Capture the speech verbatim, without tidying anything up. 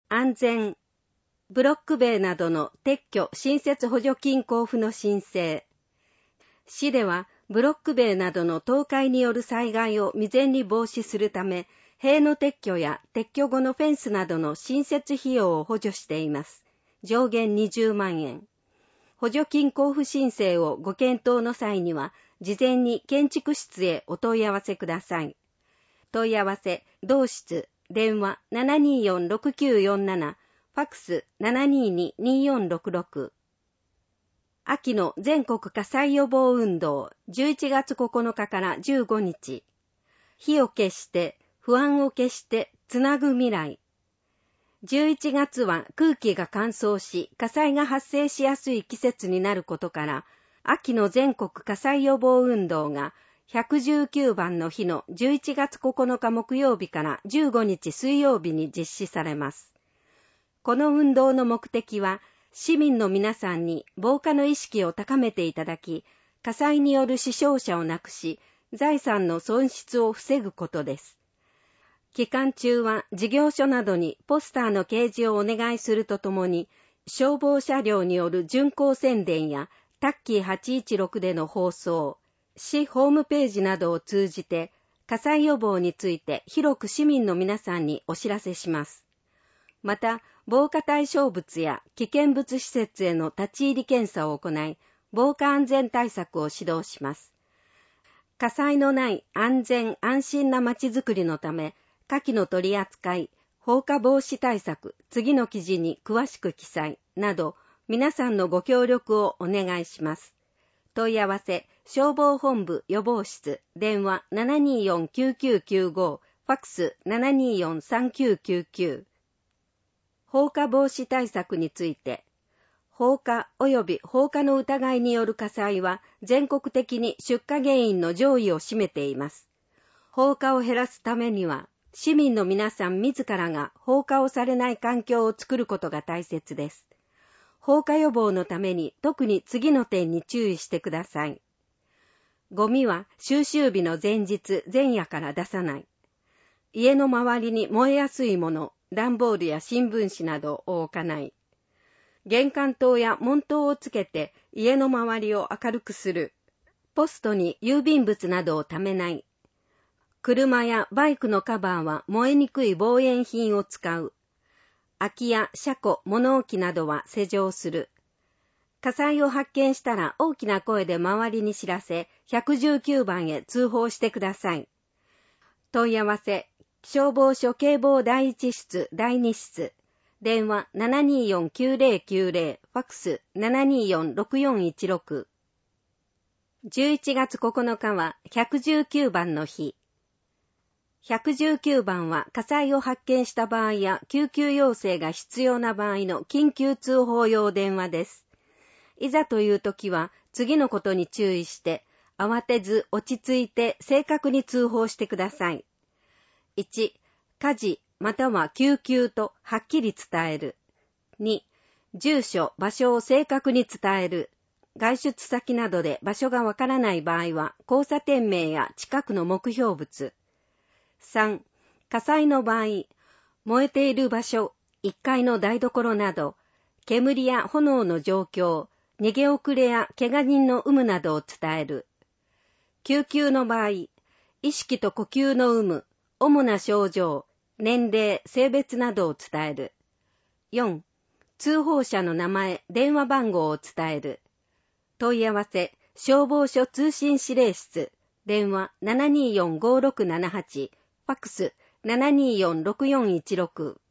安全、ブロック塀などの撤去・新設補助金交付の申請。市では、ブロック塀などの倒壊による災害を未然に防止するため、塀の撤去や撤去後のフェンスなどの新設費用を補助しています。上限にじゅうまんえん。補助金交付申請をご検討の際には、事前に建築室へお問い合わせください。問い合わせ、同室、電話 ななにーよんろくきゅうよんなな、ファックス ななにーにーにーよんろくろく。秋の全国火災予防運動、じゅういちがつここのかからじゅうごにち。火を消して、不安を消して、つなぐ未来。じゅういちがつは空気が乾燥し、火災が発生しやすい季節になることから、秋の全国火災予防運動がひゃくじゅうきゅうばんの日のじゅういちがつここのか木曜日からじゅうごにち水曜日に実施されます。この運動の目的は、市民の皆さんに防火の意識を高めていただき、火災による死傷者をなくし、財産の損失を防ぐことです。期間中は事業所などにポスターの掲示をお願いするとともに、消防車両による巡行宣伝やタッキーはちいちろくでの放送、市ホームページなどを通じて火災予防について広く市民の皆さんにお知らせします。また、防火対象物や危険物施設への立ち入り検査を行い、防火安全対策を指導します。火災のない安全安心なまちづくりのため、火器の取り扱い、放火防止対策、次の記事に詳しく記載など、皆さんのご協力をお願いします。問い合わせ、消防本部予防室、電話 ななにーよんきゅうきゅうきゅうご、ファックス ななにーよんさんきゅうきゅうきゅう。放火防止対策について、放火及び放火の疑いによる火災は全国的に出火原因の上位を占めています。放火を減らすためには、市民の皆さん自らが放火をされない環境を作ることが大切です。放火予防のために特に次の点に注意してください。ゴミは収集日の前日前夜から出さない。家の周りに燃えやすいもの、段ボールや新聞紙などを置かない。玄関灯や門灯をつけて家の周りを明るくする。ポストに郵便物などを貯めない。車やバイクのカバーは燃えにくい防煙品を使う。空き家、車庫、物置などは施錠する。火災を発見したら大きな声で周りに知らせ、ひゃくじゅうきゅうばんへ通報してください。問い合わせ、消防署警防第一室第二室、電話 ななにーよんきゅうぜろきゅうぜろ、ファックス ななにーよんろくよんいちろく。じゅういちがつここのかはひゃくじゅうきゅうばんの日。ひゃくじゅうきゅうばんは火災を発見した場合や救急要請が必要な場合の緊急通報用電話です。いざという時は次のことに注意して、慌てず落ち着いて正確に通報してください。いち、火事または救急とはっきり伝える。に、住所、場所を正確に伝える。外出先などで場所がわからない場合は交差点名や近くの目標物。さん、火災の場合、燃えている場所、いっかいの台所など、煙や炎の状況、逃げ遅れや怪我人の有無などを伝える。救急の場合、意識と呼吸の有無、主な症状、年齢、性別などを伝える。よん、通報者の名前、電話番号を伝える。問い合わせ、消防署通信指令室、電話 ななにーよんごろくななはち、ファックス ななにーよんろくよんいちろく。